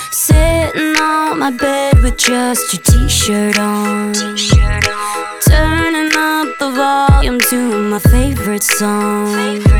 Sitting on my bed with just your t-shirt on, turning up the volume to my favorite song.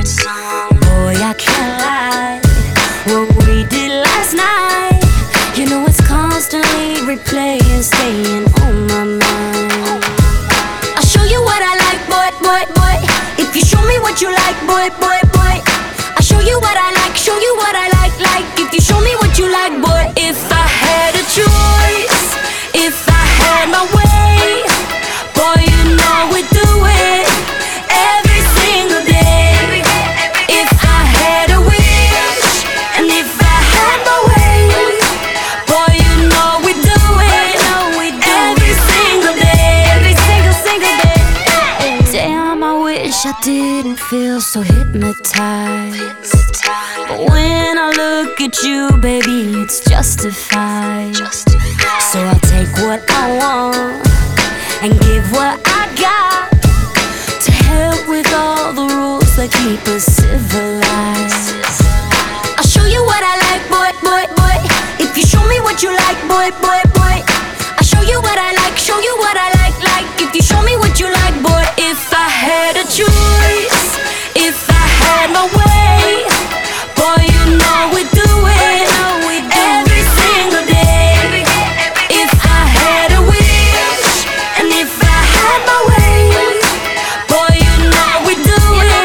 Boy, I can't lie, what we did last night, you know it's constantly replaying, staying on my mind. I'll show you what I like, boy, boy, boy. If you show me what you like, boy, boy, boy. I'll show you what I like, show you what I like. If you show me what you like, boy. If I had a choice, if I had my way, boy, you know we'd do it every single day. If I had a wish, and if I had my way, boy, you know we'd do it every single day. Every single day. Damn, I wish I didn't feel so hypnotized. But when I look at you, baby, it's justified. So I'll take what I want and give what I got, to help with all the rules that keep us civilized. I'll show you what I like, boy, boy, boy. If you show me what you like, boy, boy, boy. I'll show you what I like, show you what I like. If you show me what you like, boy. If I had a choice, if I had my way, boy, you know we'd do it every single day. If I had a wish, and if I had my way, boy, you know we'd do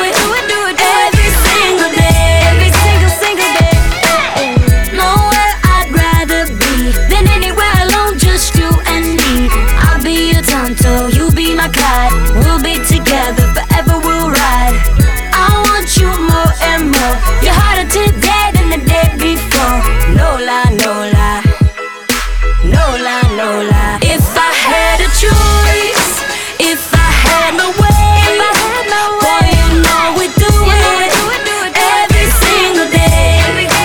it every single day. Every single day. Nowhere I'd rather be than anywhere alone, just you and me. I'll be your Tonto, you be my Clyde. We'll be together forever, we'll ride. I want you more and more. You're harder today than the day before. No lie, no lie, no lie, no lie. If I had a choice, if I had my way, boy, you know we'd do it every single day.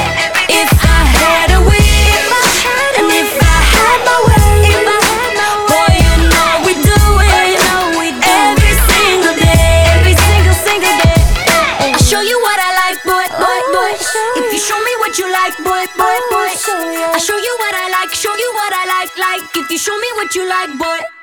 If I had a wish, and if I had my way, boy, you know we'd do it every single day. Every single day. I'll show you what I like, boy, boy, boy. If you show me what you like, boy, boy, boy. I'll show you what I like, show you what I like. If you show me what you like, boy.